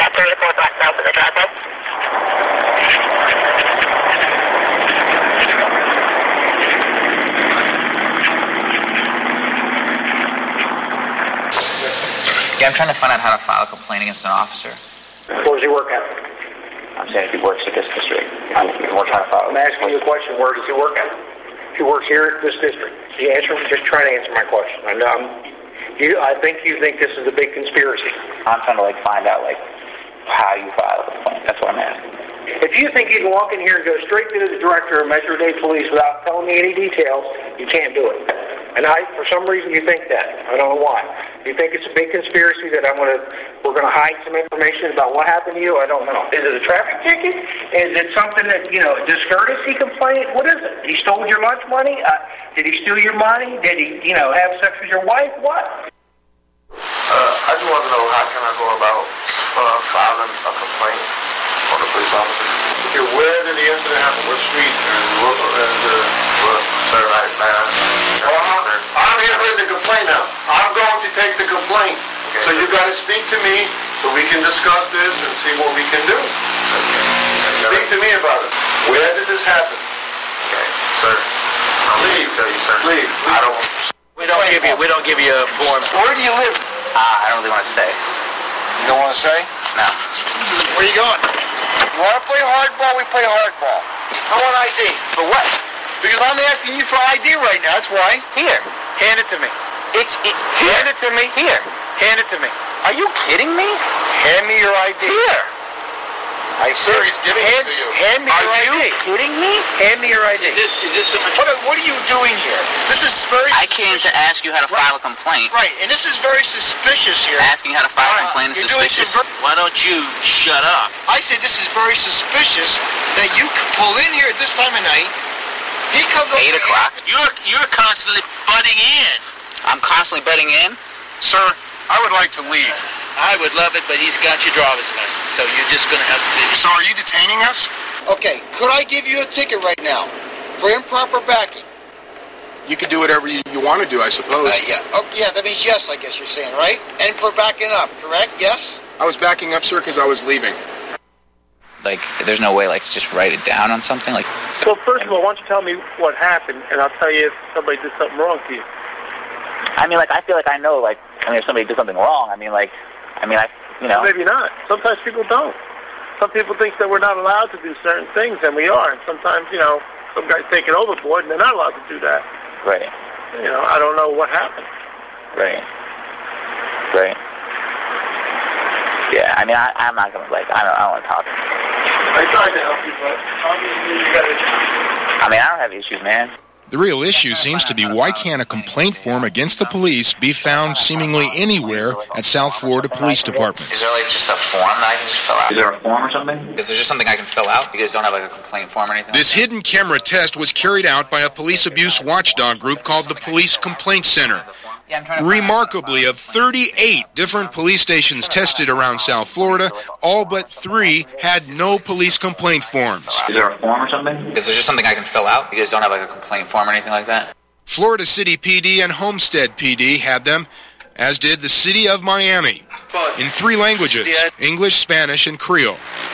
Yeah, I'm trying to find out how to file a complaint against an officer. Where does he work at? I'm saying if he works at this district. I'm, we're trying to file. I'm asking you a question. Where does he work at? He works here at this district. He answers, just trying to answer my question. I know. I'm, you, I think you think this is a big conspiracy. I'm trying to like find out like how you file a complaint. That's what I'm asking. If you think you can walk in here and go straight to the director of Metro-Dade Police without telling me any details, you can't do it. And I, for some reason, you think that. I don't know why. You think it's a big conspiracy that I'm going to, we're going to hide some information about what happened to you? I don't know. Is it a traffic ticket? Is it something that, you know, discourtesy complaint? What is it? He stole your lunch money? Uh, did he steal your money? Did he, you know, have sex with your wife? What? Uh, I just want to know how can I go about uh, filing a complaint on the police officer? Okay, where did the incident happen? What street? And what, and, uh, what, sir, right now? Well, I'm, I'm here with the complaint now. I'm going to take the complaint. Okay. So you got to speak to me so we can discuss this and see what we can do. Okay. Speak to me about it. Where did this happen? Okay, sir. I'll leave. Tell you, sir. Leave. Leave. I don't. We don't give you. We don't give you a form. Where do you live? Uh, I don't really want to say. You don't want to say? No. Where you going? You want to play hardball? We play hardball. I want I D. For what? Because I'm asking you for I D right now. That's why. Here. Hand it to me. It's it, Hand it to me. Here. Hand it to me. Are you kidding me? Hand me your I D. Here. I sir, he's giving hand, it to you. Hand me Are your I D. Are you kidding me? Hand me your I D. Is this is this some... What are, what are you doing here? This is very. I came to ask you how to right. file a complaint. Right, and this is very suspicious here. Asking how to file uh, a complaint is suspicious. Ver- Why don't you shut up? I said this is very suspicious that you pull in here at this time of night. He comes over eight o'clock. You're you're constantly butting in. I'm constantly butting in, sir. I would like to leave. I would love it, but he's got your driver's license, so you're just going to have to sit. So are you detaining us? Okay, could I give you a ticket right now for improper backing? You can do whatever you, you want to do, I suppose. Uh, yeah, oh, yeah, that means yes, I guess you're saying, right? And for backing up, correct? Yes? I was backing up, sir, because I was leaving. Like, there's no way, like, to just write it down on something? Like. So first of all, why don't you tell me what happened, and I'll tell you if somebody did something wrong to you. I mean, like, I feel like I know, like, I mean, if somebody did something wrong, I mean, like, I mean, I, you know. Maybe not. Sometimes people don't. Some people think that we're not allowed to do certain things, and we are. And sometimes, you know, some guys take it overboard, and they're not allowed to do that. Right. You know, I don't know what happened. Right. Right. Yeah, I mean, I, I'm not going to, like, I don't, I don't want to talk. I tried to help you, but obviously you got issues. I mean, I don't have issues, man. The real issue seems to be why can't a complaint form against the police be found seemingly anywhere at South Florida Police Departments? Is there like just a form that I can just fill out? Is there a form or something? Is there just something I can fill out? You guys don't have like a complaint form or anything? This like that? hidden camera test was carried out by a police abuse watchdog group called the Police Complaint Center. Remarkably, of thirty-eight different police stations tested around South Florida, all but three had no police complaint forms. Is there a form or something? Is there just something I can fill out? You guys don't have like a complaint form or anything like that? Florida City P D and Homestead P D had them, as did the city of Miami, in three languages, English, Spanish, and Creole.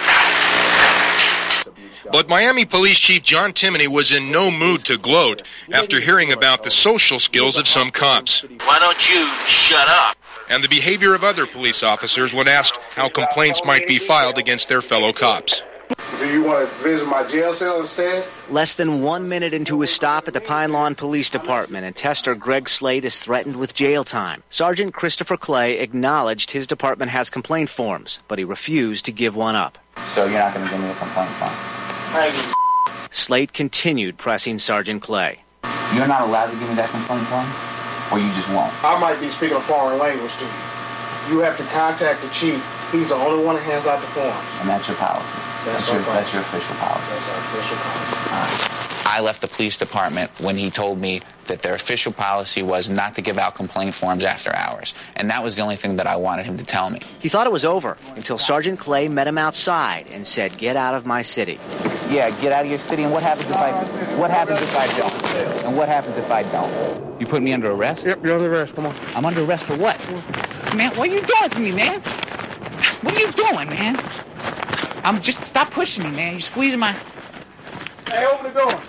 But Miami Police Chief John Timoney was in no mood to gloat after hearing about the social skills of some cops. Why don't you shut up? And the behavior of other police officers when asked how complaints might be filed against their fellow cops. Do you want to visit my jail cell instead? Less than one minute into his stop at the Pine Lawn Police Department, and Tester Greg Slade is threatened with jail time. Sergeant Christopher Clay acknowledged his department has complaint forms, but he refused to give one up. So you're not going to give me a complaint form? Slade continued pressing Sergeant Clay. You're not allowed to give me that complaint form? Or you just won't? I might be speaking a foreign language to you. You have to contact the chief. He's the only one that hands out the forms. And that's your policy? That's, that's, your, that's your official policy? That's our official policy. All right. I left the police department when he told me that their official policy was not to give out complaint forms after hours. And that was the only thing that I wanted him to tell me. He thought it was over until Sergeant Clay met him outside and said, "Get out of my city." Yeah, get out of your city, and what happens if I what happens if I don't? And what happens if I don't? You put me under arrest? Yep, you're under arrest. Come on. I'm under arrest for what? Man, what are you doing to me, man? What are you doing, man? I'm just stop pushing me, man. You're squeezing my. Hey, open the door.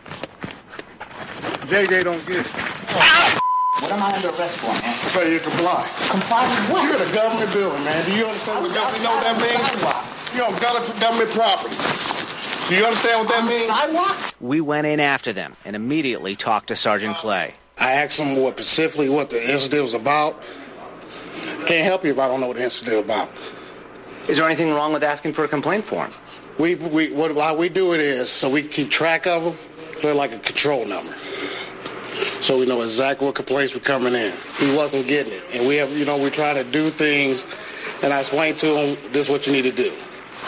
J J don't get it. What am I under arrest for, man? So you comply. Comply with what? You're in a government building, man. Do you understand what government know what that means? You're on government property. Do you understand what that means? Sidewalk? We went in after them and immediately talked to Sergeant Clay. I asked him what specifically what the incident was about. Can't help you if I don't know what the incident is about. Is there anything wrong with asking for a complaint form? We we what how we do it is so we keep track of them. They're like a control number, so we know exactly what complaints were coming in. He wasn't getting it, and we have you know we try to do things, and I explained to him this is what you need to do.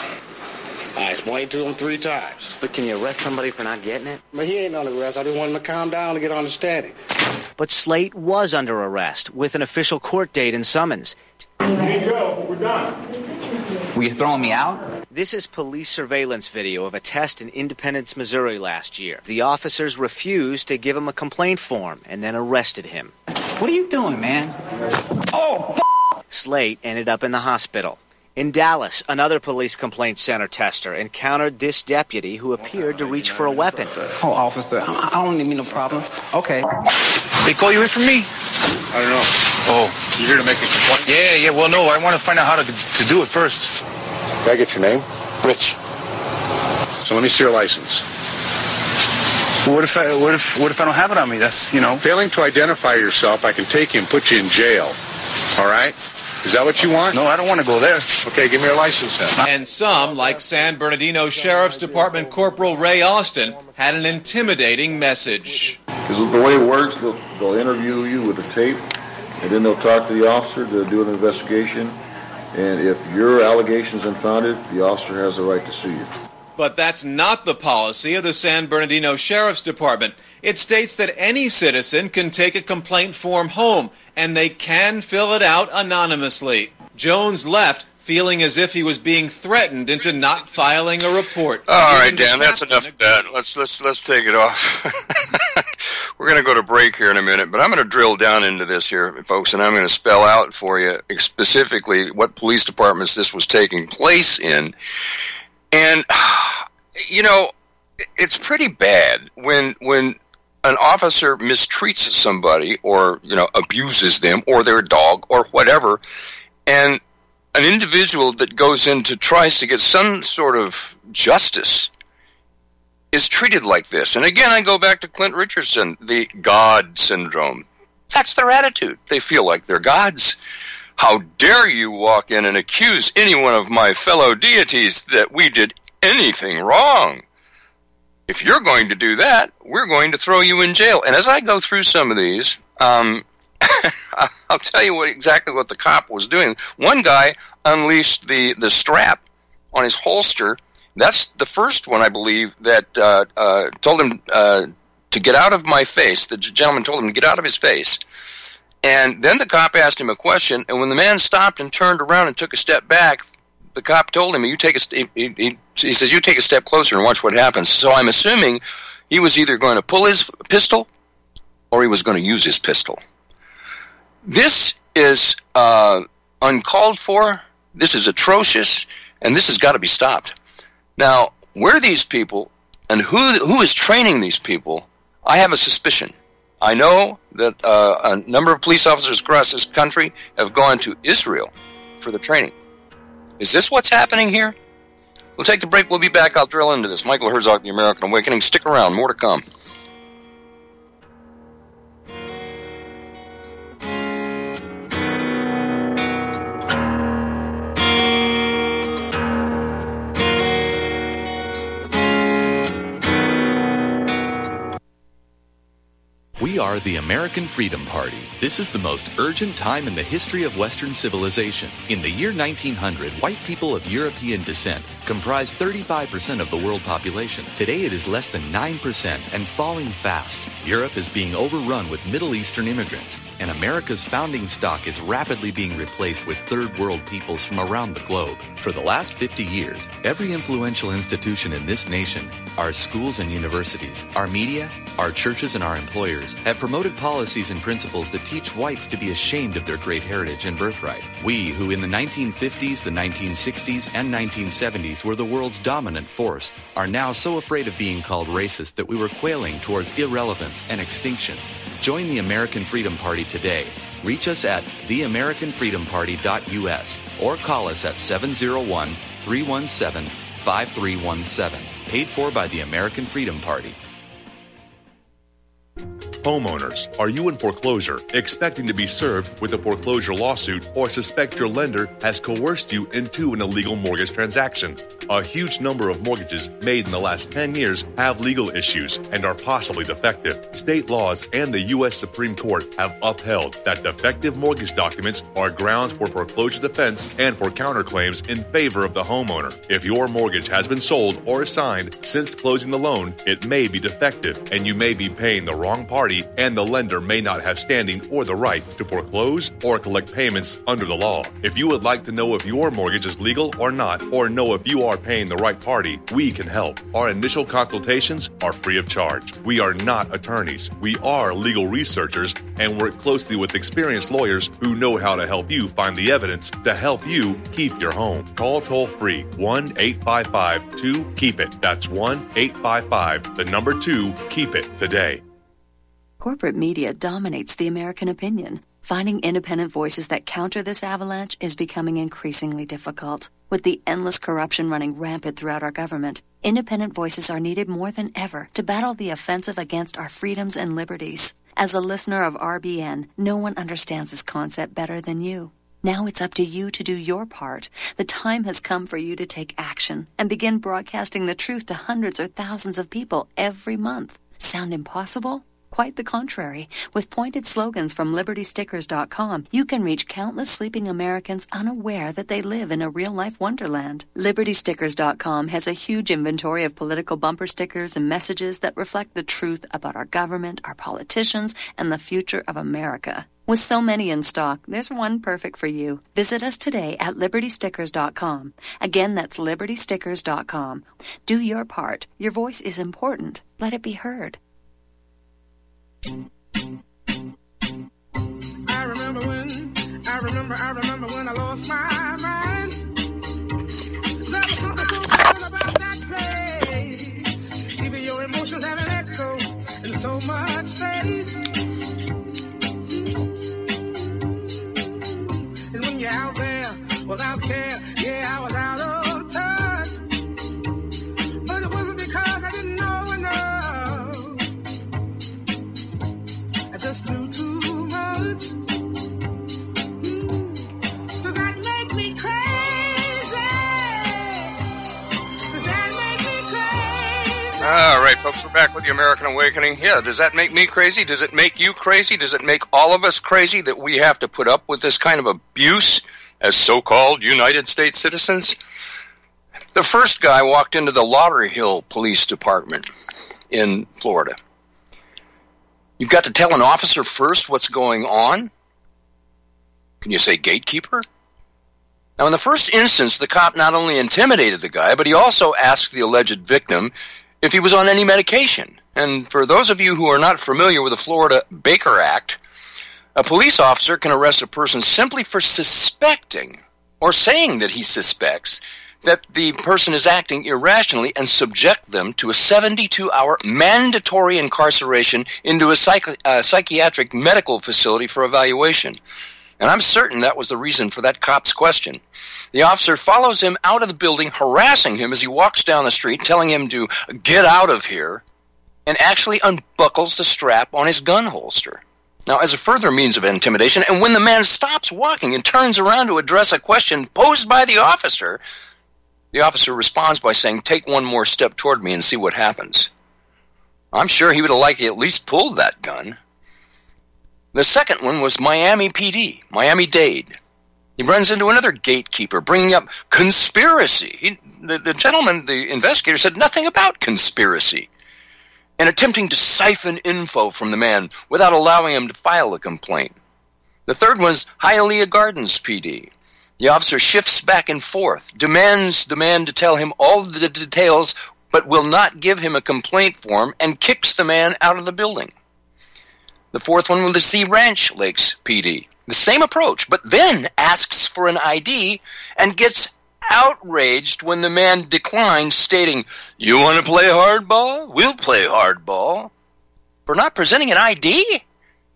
I explained to him three times. But can you arrest somebody for not getting it? But he ain't under arrest. I just want him to calm down and get understanding. But Slate was under arrest with an official court date and summons. Hey, Joe, we're done. Were you throwing me out? This is police surveillance video of a test in Independence, Missouri last year. The officers refused to give him a complaint form and then arrested him. What are you doing, man? Oh, f- Slate ended up in the hospital. In Dallas, another police complaint center tester encountered this deputy who appeared to reach for a weapon. Oh, officer, I don't need me no problem. Okay. They call you in for me? I don't know. Oh, you here to make a complaint? Yeah, yeah. Well, no, I want to find out how to to do it first. Can I get your name? Rich. So let me see your license. What if I what if what if I don't have it on me? That's you know. Failing to identify yourself, I can take you and put you in jail. All right? Is that what you want? No, I don't want to go there. Okay, give me your license then. And some, like San Bernardino Sheriff's Department Corporal Ray Austin, had an intimidating message. Because the way it works, they'll, they'll interview you with a tape, and then they'll talk to the officer to do an investigation. And if your allegation's unfounded, the officer has the right to sue you. But that's not the policy of the San Bernardino Sheriff's Department. It states that any citizen can take a complaint form home, and they can fill it out anonymously. Jones left feeling as if he was being threatened into not filing a report. All right, Dan, that's enough of that. Let's let's let's take it off. We're going to go to break here in a minute, but I'm going to drill down into this here, folks, and I'm going to spell out for you specifically what police departments this was taking place in. And, you know, it's pretty bad when when an officer mistreats somebody or, you know, abuses them or their dog or whatever, and an individual that goes into tries to get some sort of justice is treated like this. And again, I go back to Clint Richardson, the God syndrome. That's their attitude. They feel like they're gods. How dare you walk in and accuse any one of my fellow deities that we did anything wrong? If you're going to do that, we're going to throw you in jail. And as I go through some of these, um, I'll tell you what exactly what the cop was doing. One guy unleashed the, the strap on his holster. That's the first one, I believe, that uh, uh, told him uh, to get out of my face. The gentleman told him to get out of his face. And then the cop asked him a question, and when the man stopped and turned around and took a step back, the cop told him, "You take a st- he, he, he says, you take a step closer and watch what happens." So I'm assuming he was either going to pull his pistol or he was going to use his pistol. This is uh, uncalled for. This is atrocious, and this has got to be stopped. Now, where are these people, and who who is training these people? I have a suspicion. I know that uh, a number of police officers across this country have gone to Israel for the training. Is this what's happening here? We'll take the break. We'll be back. I'll drill into this. Michael Herzog, The American Awakening. Stick around. More to come. We are the American Freedom Party. This is the most urgent time in the history of Western civilization. In the year nineteen hundred, white people of European descent comprised thirty-five percent of the world population. Today it is less than nine percent and falling fast. Europe is being overrun with Middle Eastern immigrants, and America's founding stock is rapidly being replaced with third world peoples from around the globe. For the last fifty years, every influential institution in this nation, our schools and universities, our media, our churches and our employers have promoted policies and principles that teach whites to be ashamed of their great heritage and birthright. We, who in the nineteen fifties, the nineteen sixties, and nineteen seventies were the world's dominant force, are now so afraid of being called racist that we were quailing towards irrelevance and extinction. Join the American Freedom Party today. Reach us at the american freedom party dot u s or call us at seven oh one, three one seven, five three one seven. Paid for by the American Freedom Party. Homeowners, are you in foreclosure, expecting to be served with a foreclosure lawsuit, or suspect your lender has coerced you into an illegal mortgage transaction? A huge number of mortgages made in the last ten years have legal issues and are possibly defective. State laws and the U S Supreme Court have upheld that defective mortgage documents are grounds for foreclosure defense and for counterclaims in favor of the homeowner. If your mortgage has been sold or assigned since closing the loan, it may be defective and you may be paying the wrong party, and the lender may not have standing or the right to foreclose or collect payments under the law. If you would like to know if your mortgage is legal or not, or know if you are paying the right party, we can help. Our initial consultations are free of charge. We are not attorneys. We are legal researchers and work closely with experienced lawyers who know how to help you find the evidence to help you keep your home. Call toll-free one eight five five two keep it. That's one eight five five, the number two, keep it today. Corporate media dominates the American opinion. Finding independent voices that counter this avalanche is becoming increasingly difficult. With the endless corruption running rampant throughout our government, independent voices are needed more than ever to battle the offensive against our freedoms and liberties. As a listener of R B N, no one understands this concept better than you. Now it's up to you to do your part. The time has come for you to take action and begin broadcasting the truth to hundreds or thousands of people every month. Sound impossible? Quite the contrary. With pointed slogans from liberty stickers dot com, you can reach countless sleeping Americans unaware that they live in a real-life wonderland. liberty stickers dot com has a huge inventory of political bumper stickers and messages that reflect the truth about our government, our politicians, and the future of America. With so many in stock, there's one perfect for you. Visit us today at liberty stickers dot com. Again, that's liberty stickers dot com. Do your part. Your voice is important. Let it be heard. I remember when, I remember, I remember when I lost my mind. There was something so good about that place. Even your emotions have an echo in so much space. And when you're out there without care, yeah, I was out of touch. But it wasn't because I didn't know enough. I just knew too much. Does that make me crazy? Does that make me crazy? All right, folks, we're back with the American Awakening. Yeah, does that make me crazy? Does it make you crazy? Does it make all of us crazy that we have to put up with this kind of abuse as so-called United States citizens? The first guy walked into the Lauderhill Police Department in Florida. You've got to tell an officer first what's going on. Can you say gatekeeper? Now, in the first instance, the cop not only intimidated the guy, but he also asked the alleged victim if he was on any medication. And for those of you who are not familiar with the Florida Baker Act, a police officer can arrest a person simply for suspecting or saying that he suspects that the person is acting irrationally and subject them to a seventy-two hour mandatory incarceration into a psych- uh, psychiatric medical facility for evaluation. And I'm certain that was the reason for that cop's question. The officer follows him out of the building, harassing him as he walks down the street, telling him to get out of here, and actually unbuckles the strap on his gun holster. Now, as a further means of intimidation, and when the man stops walking and turns around to address a question posed by the officer, the officer responds by saying, "Take one more step toward me and see what happens." I'm sure he would have likely at least pulled that gun. The second one was Miami P D, Miami-Dade. He runs into another gatekeeper, bringing up conspiracy. He, the, the gentleman, the investigator, said nothing about conspiracy, and attempting to siphon info from the man without allowing him to file a complaint. The third was Hialeah Gardens P D. The officer shifts back and forth, demands the man to tell him all the details, but will not give him a complaint form, and kicks the man out of the building. The fourth one was the Sea Ranch Lakes P D. The same approach, but then asks for an I D and gets outraged when the man declines, stating, "You want to play hardball? We'll play hardball." For not presenting an I D?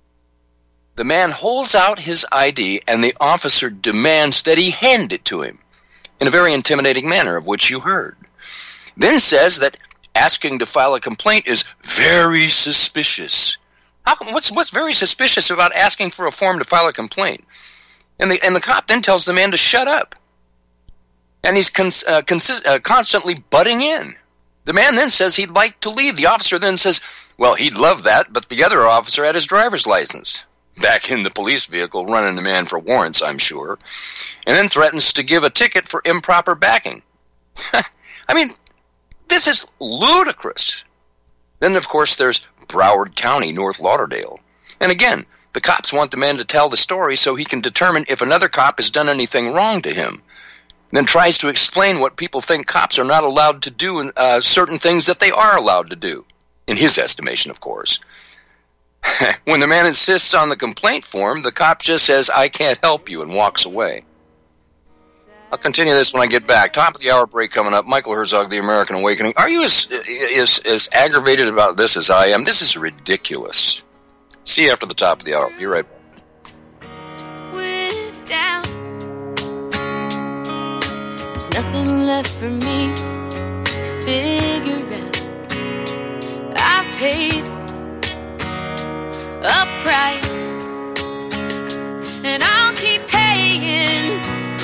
The man holds out his I D, and the officer demands that he hand it to him in a very intimidating manner, of which you heard. Then says that asking to file a complaint is very suspicious. How come, what's, what's very suspicious about asking for a form to file a complaint? And the, and the cop then tells the man to shut up. And he's cons, uh, consist, uh, constantly butting in. The man then says he'd like to leave. The officer then says, well, he'd love that, but the other officer had his driver's license. Back in the police vehicle, running the man for warrants, I'm sure. And then threatens to give a ticket for improper backing. I mean, this is ludicrous. Then, of course, there's Broward County, North Lauderdale. And again, the cops want the man to tell the story so he can determine if another cop has done anything wrong to him. Then tries to explain what people think cops are not allowed to do, and uh, certain things that they are allowed to do. In his estimation, of course. When the man insists on the complaint form, the cop just says, "I can't help you," and walks away. I'll continue this when I get back. Top of the hour break coming up. Michael Herzog, The American Awakening. Are you as, as, as aggravated about this as I am? This is ridiculous. See you after the top of the hour. Be right back. With doubt, there's nothing left for me to figure out. I've paid a price, and I'll keep paying.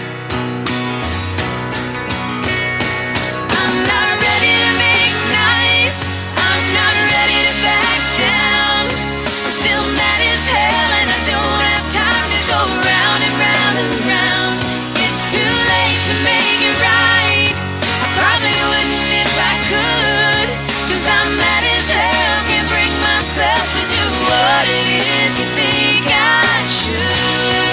I'm not ready to make nice. I'm not ready to back down. I'm still mad as hell, and I don't have time to go round and round and round. It's too late to make it right. I probably wouldn't if I could, 'cause I'm mad as hell, can't bring myself to do what it is you think I should.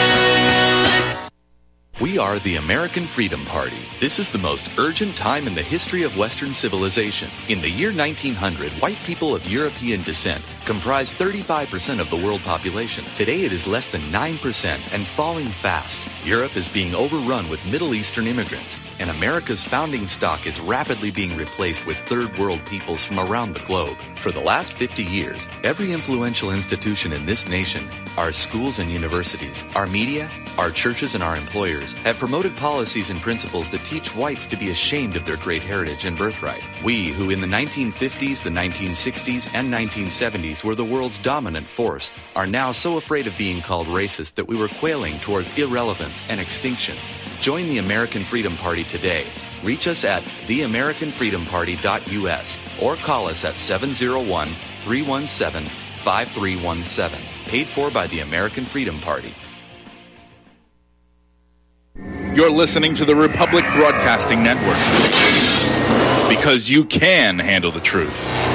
We are the American Freedom Party. This is the most urgent time in the history of Western civilization. In the year nineteen hundred, white people of European descent comprised thirty-five percent of the world population. Today it is less than nine percent and falling fast. Europe is being overrun with Middle Eastern immigrants, and America's founding stock is rapidly being replaced with third world peoples from around the globe. For the last fifty years, every influential institution in this nation, our schools and universities, our media, our churches and our employers have promoted policies and principles that teach whites to be ashamed of their great heritage and birthright. We, who in the nineteen fifties, the nineteen sixties, and nineteen seventies were the world's dominant force, are now so afraid of being called racist that we were quailing towards irrelevance and extinction. Join the American Freedom Party today. Reach us at the american freedom party dot u s or call us at seven oh one, three one seven, five three one seven. Paid for by the American Freedom Party. You're listening to the Republic Broadcasting Network, because you can handle the truth.